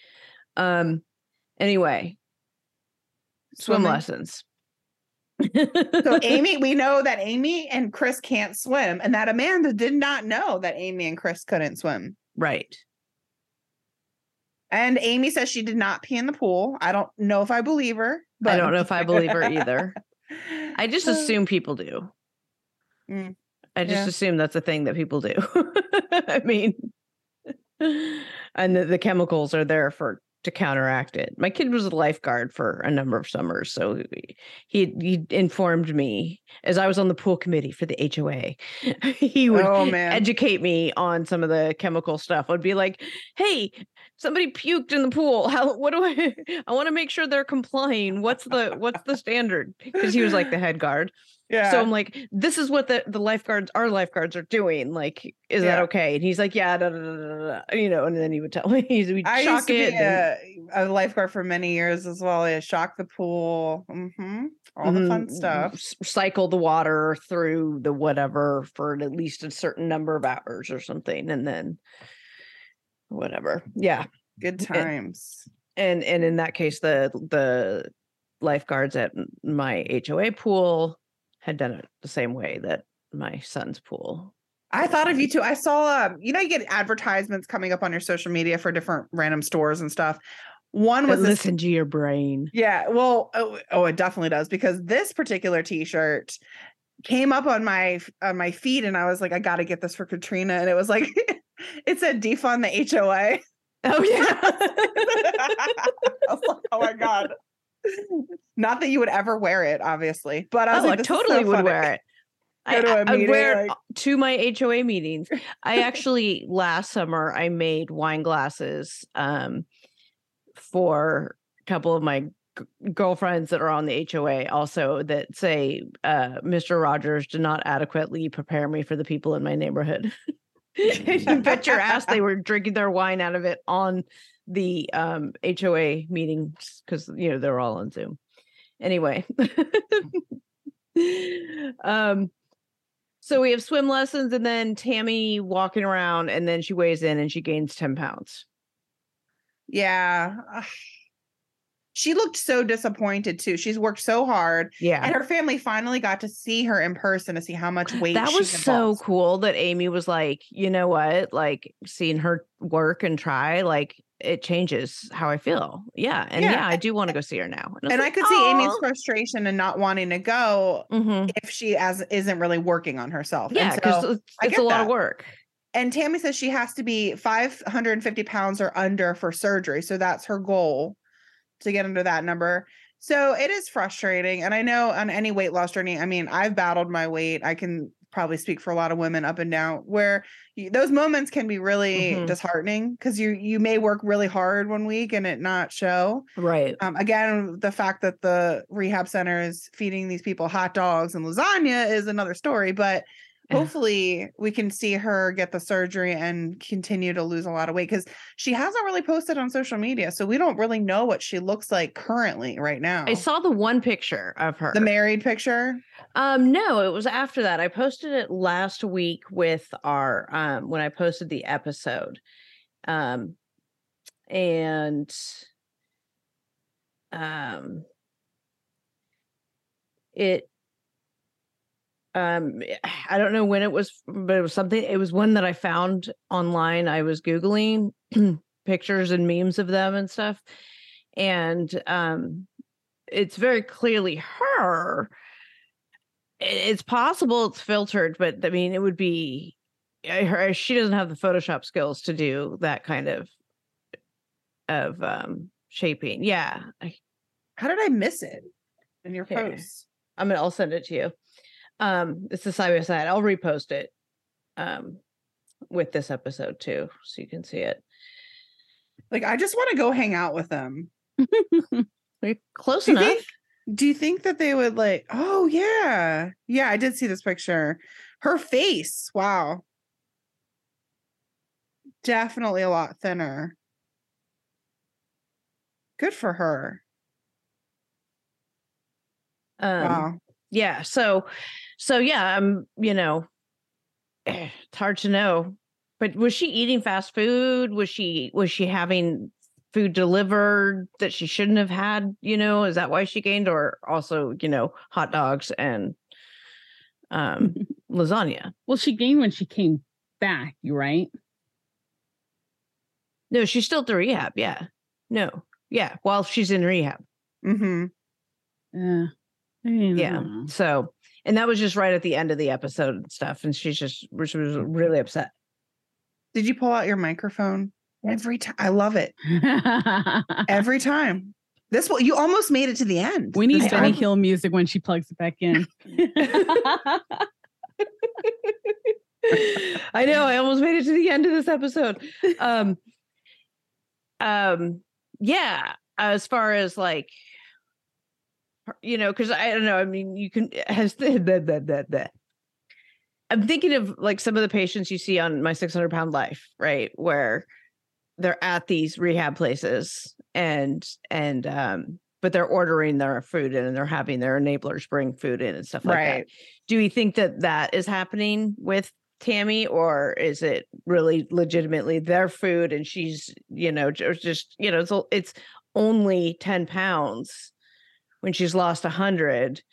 Anyway, swim lessons. So Amy, we know that Amy and Chris can't swim, and that Amanda did not know that Amy and Chris couldn't swim. Right. And Amy says she did not pee in the pool. I don't know if I believe her. But I don't know if I believe her either. I just assume people do. I just assume that's a thing that people do. I mean, and the chemicals are there to counteract it. My kid was a lifeguard for a number of summers, so he informed me as I was on the pool committee for the HOA. He would educate me on some of the chemical stuff. I'd be like, "Hey, somebody puked in the pool. What do I want to make sure they're complying. What's the standard?" Because he was like the head guard. Yeah. So I'm like, this is what our lifeguards are doing. Like, is that okay? And he's like, yeah, and then he would tell me, we'd I shock used to it. Be a lifeguard for many years as well. Yeah, shock the pool, all the fun stuff. Cycle the water through the whatever for at least a certain number of hours or something, and then whatever. Yeah, good times. And in that case, the lifeguards at my HOA pool had done it the same way that my son's pool. I thought of you too. I saw, you get advertisements coming up on your social media for different random stores and stuff. One was listen to your brain. Yeah. Well, it definitely does, because this particular t-shirt came up on my feed, and I was like, I got to get this for Katrina. And it was like, it said defund the HOA. Oh yeah. I was like, oh my God. Not that you would ever wear it, obviously, but I was like, I totally would wear it. I wear it to my HOA meetings. I actually last summer I made wine glasses for a couple of my girlfriends that are on the HOA also that say, Mr. Rogers did not adequately prepare me for the people in my neighborhood. You bet your ass they were drinking their wine out of it on the HOA meetings, because they're all on Zoom. Anyway. So we have swim lessons, and then Tammy walking around, and then she weighs in and she gains 10 pounds. Yeah. She looked so disappointed too. She's worked so hard. Yeah. And her family finally got to see her in person to see how much weight that was so cool that Amy was like, you know what? Like, seeing her work and try, like, it changes how I feel. Yeah. And yeah, I do want to go see her now. And I could see Amy's frustration and not wanting to go if she isn't really working on herself. Yeah, because it's a lot of work. And Tammy says she has to be 550 pounds or under for surgery. So that's her goal, to get under that number. So it is frustrating. And I know on any weight loss journey, I mean, I've battled my weight. I can probably speak for a lot of women up and down, where those moments can be really disheartening, because you may work really hard one week and it not show. Right. Again, the fact that the rehab center is feeding these people hot dogs and lasagna is another story, but hopefully we can see her get the surgery and continue to lose a lot of weight, because she hasn't really posted on social media. So we don't really know what she looks like currently right now. I saw the one picture of her. The married picture? No, it was after that. I posted it last week with our when I posted the episode. It I don't know when it was, but it was something, it was one that I found online. I was Googling pictures and memes of them and stuff. And it's very clearly her. It's possible it's filtered, but I mean, it would be she doesn't have the Photoshop skills to do that kind of shaping. Yeah. How did I miss it in your post? I'll send it to you. It's a side by side. I'll repost it with this episode too, so you can see it. Like, I just want to go hang out with them. We're close enough. Do you think that they would like, oh yeah. Yeah, I did see this picture. Her face. Wow. Definitely a lot thinner. Good for her. Wow. Yeah. So yeah, it's hard to know, but was she eating fast food? Was she having food delivered that she shouldn't have had? Is that why she gained? Or also, hot dogs and lasagna? Well, she gained when she came back, right? No, she's still at the rehab. Yeah. No. Yeah. While she's in rehab. Mm-hmm. Yeah. Yeah. So, and that was just right at the end of the episode and stuff. And she was really upset. Did you pull out your microphone? Every time. I love it. Every time. You almost made it to the end. We need Benny Hill music when she plugs it back in. I know. I almost made it to the end of this episode. Yeah. As far as like, because I don't know. I mean, you can I'm thinking of like some of the patients you see on My 600 Pound Life, right? Where they're at these rehab places and but they're ordering their food in and they're having their enablers bring food in and stuff like that. Do you think that is happening with Tammy, or is it really legitimately their food and she's, just, it's only 10 pounds when she's lost 100?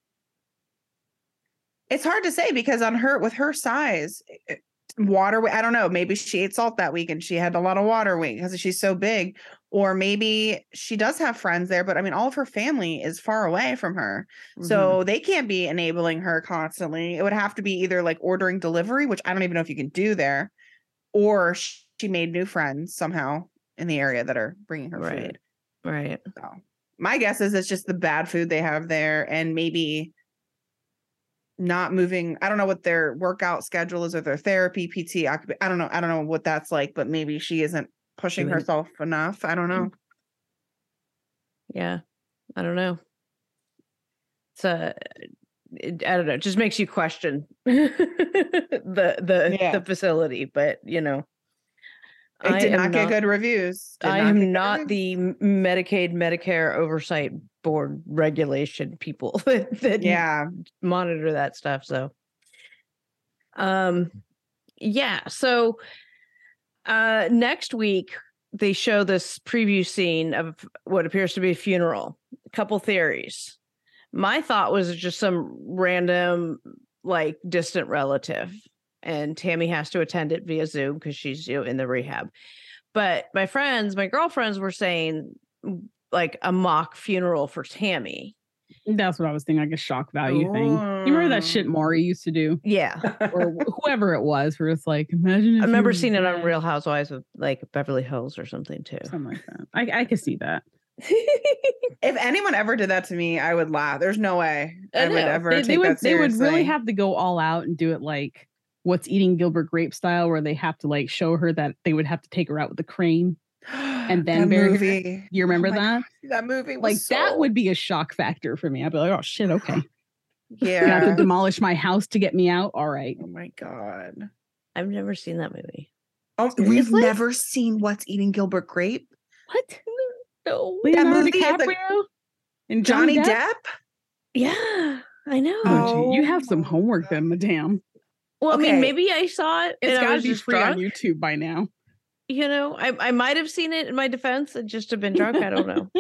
It's hard to say, because with her size, water, I don't know, maybe she ate salt that week and she had a lot of water weight because she's so big, or maybe she does have friends there, but I mean, all of her family is far away from her. Mm-hmm. So they can't be enabling her constantly. It would have to be either like ordering delivery, which I don't even know if you can do there, or she made new friends somehow in the area that are bringing her food. Right. So my guess is it's just the bad food they have there, and maybe not moving. I don't know what their workout schedule is, or their therapy, PT. I don't know what that's like, but maybe she isn't pushing herself enough. I don't know. Yeah, I don't know. I don't know. It just makes you question the facility, but it did not get good reviews. I am not the Medicaid, Medicare oversight board regulation people that monitor that stuff. So, So, next week they show this preview scene of what appears to be a funeral. A couple theories. My thought was just some random, like, distant relative, and Tammy has to attend it via Zoom because she's in the rehab. But my girlfriends were saying like a mock funeral for Tammy. That's what I was thinking, like a shock value thing. You remember that shit Maury used to do? Yeah. Or whoever it was, where it's like, imagine if I remember you seeing it on had Real Housewives of like Beverly Hills or something too. something like that. I could see that. If anyone ever did that to me, I would laugh. There's no way I would know. ever They take would that seriously. they would really have to go all out and do it like What's Eating Gilbert Grape style, where they have to like show her that they would have to take her out with the crane. And then that bury her. movie. You remember my that? God, that movie was Like that so- would be a shock factor for me. I'd be like, oh shit, okay. You have Yeah. to demolish my house to get me out. All right. Oh my God. I've never seen that movie. Oh, we've Seriously? never seen What's Eating Gilbert Grape. What? No. Leonardo movie is DiCaprio like- and Johnny Depp? Yeah, I know. Oh, gee, you Oh have some my homework then, madame. Well, I Okay. mean, maybe I saw it It's and I got to was be just free on drunk. YouTube by now. You know, I might have seen it in my defense and just have been drunk. I don't know.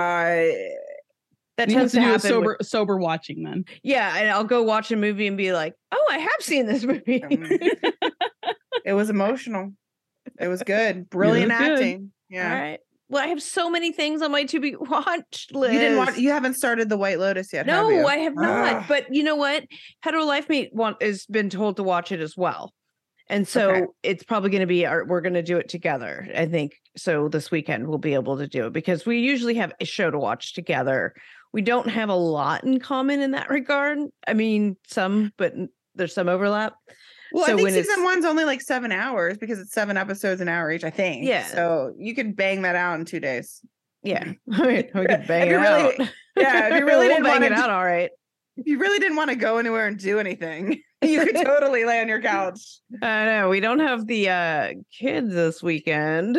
That You have tends to to do a happen. sober watching then. Yeah, and I'll go watch a movie and be like, "Oh, I have seen this movie." It was emotional. It was good. Brilliant was good. acting. All Yeah. right. Well, I have so many things on my to be watched list. You didn't watch. You haven't started The White Lotus yet. have No, you? I have not. Ugh. But you know what? Hetero Life Mate has been told to watch it as well. And so Okay. it's probably going to be we're going to do it together. I think so. This weekend we'll be able to do it because we usually have a show to watch together. We don't have a lot in common in that regard. I mean, some, but there's some overlap. Well, So I think when it's- season one's only like 7 hours because it's 7 episodes an hour each. I think. Yeah. So you could bang that out in 2 days. Yeah, we could bang If it you really- out. Yeah, if you really We'll didn't bang want it to, out, all right. if you really didn't want to go anywhere and do anything, you could totally lay on your couch. I know we don't have the kids this weekend.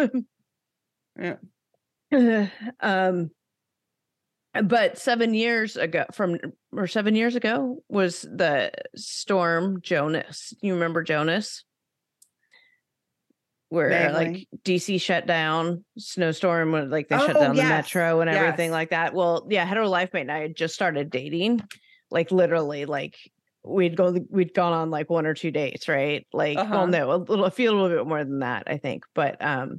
Yeah. But 7 years ago was the storm Jonas. You remember Jonas? Where Vaguely. like DC shut down, snowstorm, when like they shut Oh, down the yes. metro and everything Yes. like that. Well, yeah, Hetero Life Mate and I had just started dating. Like literally, like we'd gone on like 1 or 2 dates, right? Like, Uh-huh. well, no, a little bit more than that, I think. But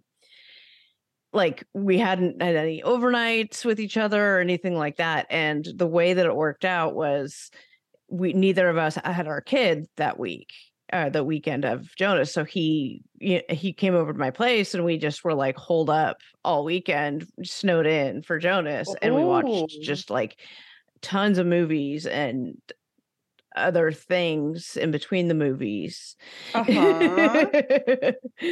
like we hadn't had any overnights with each other or anything like that. And the way that it worked out was neither of us had our kid that week, the weekend of Jonas. So he came over to my place and we just were like holed up all weekend, snowed in for Jonas. And we watched Ooh. just like tons of movies and other things in between the movies. Uh-huh.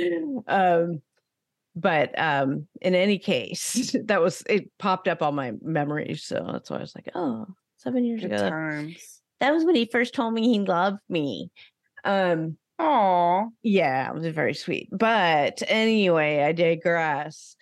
But in any case, it popped up on my memories. So that's why I was like, oh, 7 years Good ago. times. That was when he first told me he loved me. Oh, Yeah, it was very sweet. But anyway, I digress.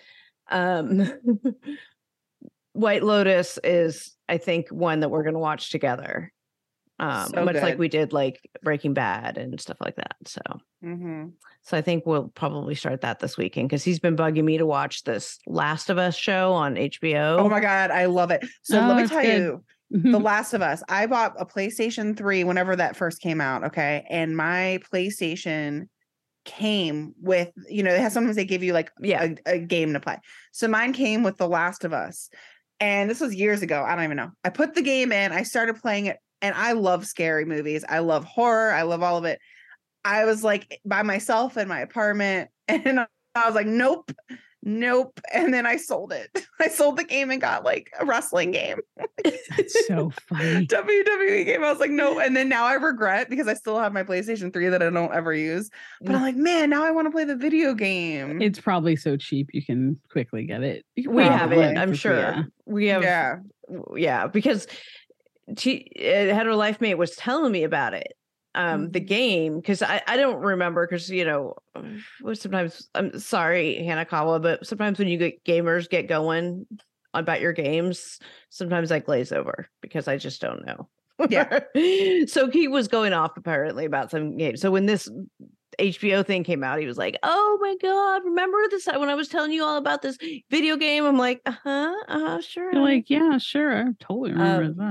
White Lotus is, I think, one that we're gonna watch together. So Much like good. we did like Breaking Bad and stuff like that. So mhm. So I think we'll probably start that this weekend because he's been bugging me to watch this Last of Us show on HBO. Oh my God, I love it. So Oh, let me it's tell good. you, The Last of Us. I bought a PlayStation 3 whenever that first came out. Okay. And my PlayStation came with, sometimes they give you like Yeah. a game to play. So mine came with The Last of Us. And this was years ago. I don't even know. I put the game in, I started playing it, and I love scary movies. I love horror. I love all of it. I was like by myself in my apartment and I was like, nope. And then I sold it. I sold the game and got like a wrestling game. That's so funny. WWE game. I was like, no. And then now I regret because I still have my PlayStation 3 that I don't ever use. But I'm like, man, now I want to play the video game. It's probably so cheap you can quickly get it. You can We have probably it, get I'm for free, sure. yeah. We have, Yeah. because Hetero Life Mate was telling me about it. The game, because I don't remember, because sometimes, I'm sorry, Hanakawa, but sometimes when you get gamers get going about your games, sometimes I glaze over because I just don't know. Yeah. So he was going off apparently about some games. So when this HBO thing came out, he was like, oh my God, remember this when I was telling you all about this video game? I'm like, sure. You're like, yeah, sure. I totally remember that.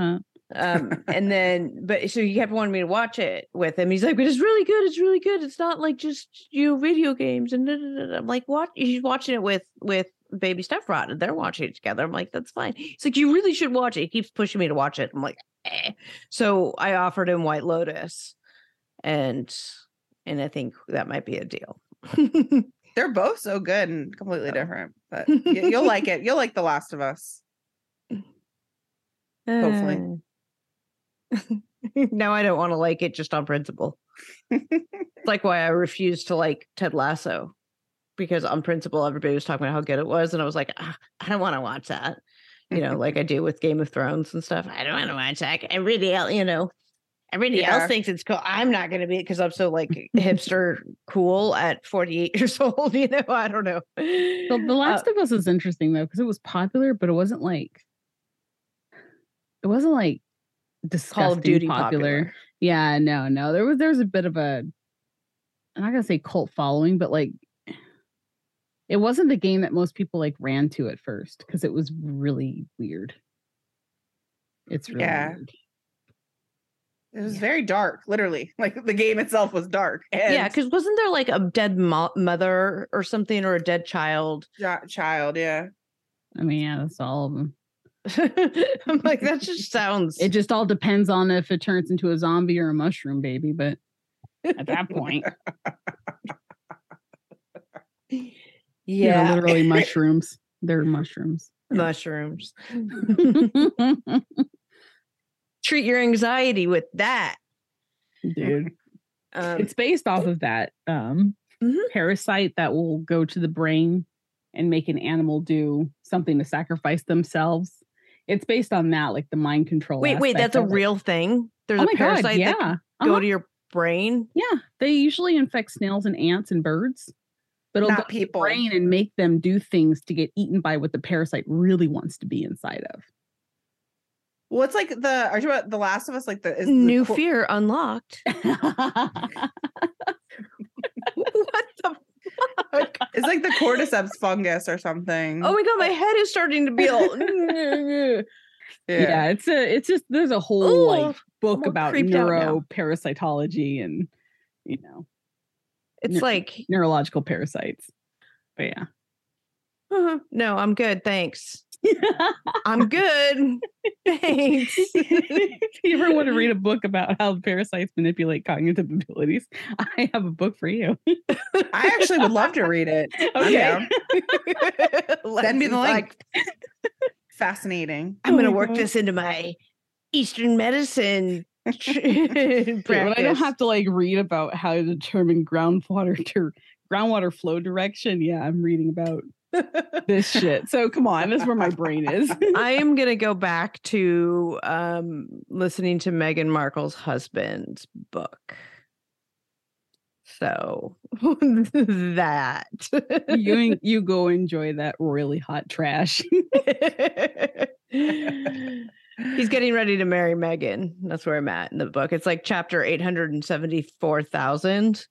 And then, but so he kept wanting me to watch it with him. He's like, but it's really good. It's really good. It's not like just, video games. And I'm like, what? He's watching it with baby Stephrod, and they're watching it together. I'm like, that's fine. He's like, you really should watch it. He keeps pushing me to watch it. I'm like, eh. So I offered him White Lotus, and I think that might be a deal. They're both so good and completely different, but you'll like it. You'll like The Last of Us. Hopefully. No, I don't want to like it just on principle. It's like why I refused to like Ted Lasso, because on principle everybody was talking about how good it was, and I was like, I don't want to watch that. Like I do with Game of Thrones and stuff. I don't want to watch that. Everybody else thinks it's cool. I'm not going to be, because I'm so like hipster cool at 48 years old. I don't know. The Last of Us is interesting though, because it was popular, but it wasn't like disgusting Call of Duty popular. Yeah, no. There was a bit of a, I'm not gonna say cult following, but like it wasn't the game that most people like ran to at first, because it was really weird. It's really weird. It was very dark, literally. Like the game itself was dark. Yeah, because wasn't there like a dead mother or something, or a dead child? Child, yeah. I mean, yeah, that's all of them. I'm like, that just sounds. It just all depends on if it turns into a zombie or a mushroom baby, but at that point. Yeah, literally mushrooms. They're mushrooms. Mushrooms. Treat your anxiety with that, dude. It's based off of that parasite that will go to the brain and make an animal do something to sacrifice themselves. It's based on that, like the mind control. Wait, that's a real thing? There's a parasite that can go to your brain? Yeah, they usually infect snails and ants and birds, but it'll go to the brain and make them do things to get eaten by what the parasite really wants to be inside of. Well, it's like are you about The Last of Us? Like new fear unlocked. What the fuck? It's like the cordyceps fungus or something. Oh my god, my head is starting to be all. Yeah, it's just there's a whole like book about neuroparasitology and it's like neurological parasites. But yeah. No, I'm good. Thanks. I'm good. Thanks. If you ever want to read a book about how parasites manipulate cognitive abilities, I have a book for you. I actually would love to read it. Okay. Send me the link. Fascinating. I'm going to work this into my Eastern medicine practice. But I don't have to like read about how to determine groundwater flow direction. Yeah, I'm reading about this shit. So come on, that's where my brain is. I am gonna go back to listening to Meghan Markle's husband's book. So that you go enjoy that really hot trash. He's getting ready to marry Meghan. That's where I'm at in the book. It's like chapter 874,000.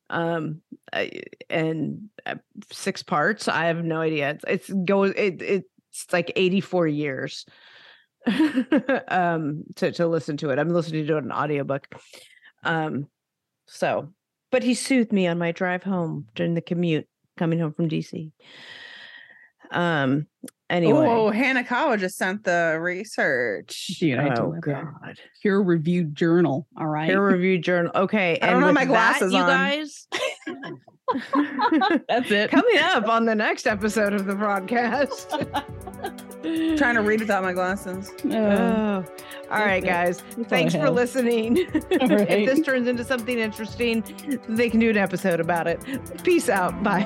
And 6 parts. I have no idea. It's like 84 years to listen to it. I'm listening to it in an audiobook. But he soothed me on my drive home during the commute coming home from DC. Anyway. Oh, Hanakawa just sent the research. Dude, I do God. Peer-reviewed journal. All right. Peer-reviewed journal. Okay. I don't have my glasses you on. guys. That's it. Coming up on the next episode of the podcast. Trying to read without my glasses. All right, guys. Thanks for listening. Right. If this turns into something interesting, they can do an episode about it. Peace out. Bye.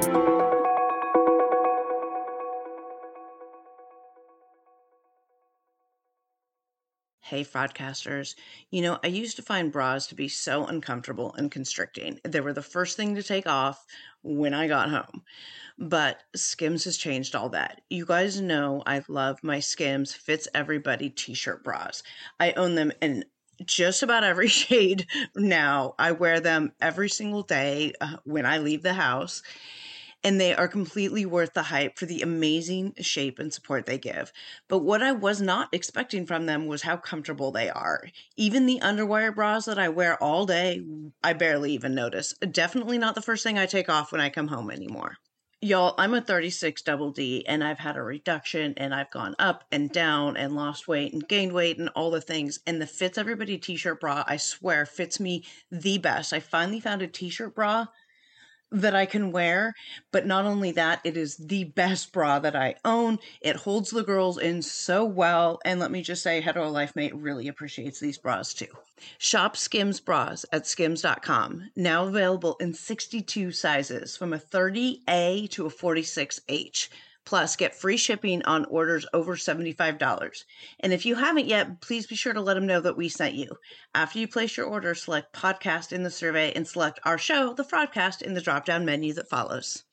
Hey, fraudcasters. I used to find bras to be so uncomfortable and constricting. They were the first thing to take off when I got home. But Skims has changed all that. You guys know I love my Skims Fits Everybody t-shirt bras. I own them in just about every shade now. I wear them every single day when I leave the house. and they are completely worth the hype for the amazing shape and support they give. But what I was not expecting from them was how comfortable they are. Even the underwire bras that I wear all day, I barely even notice. Definitely not the first thing I take off when I come home anymore. Y'all, I'm a 36 double D, and I've had a reduction, and I've gone up and down and lost weight and gained weight and all the things. And the Fits Everybody t-shirt bra, I swear, fits me the best. I finally found a t-shirt bra that I can wear, but not only that, it is the best bra that I own. It holds the girls in so well, and let me just say, Hetero Life Mate really appreciates these bras too. Shop Skims bras at skims.com, now available in 62 sizes from a 30A to a 46H. Plus, get free shipping on orders over $75. And if you haven't yet, please be sure to let them know that we sent you. After you place your order, select podcast in the survey and select our show, The Fraudcast, in the drop-down menu that follows.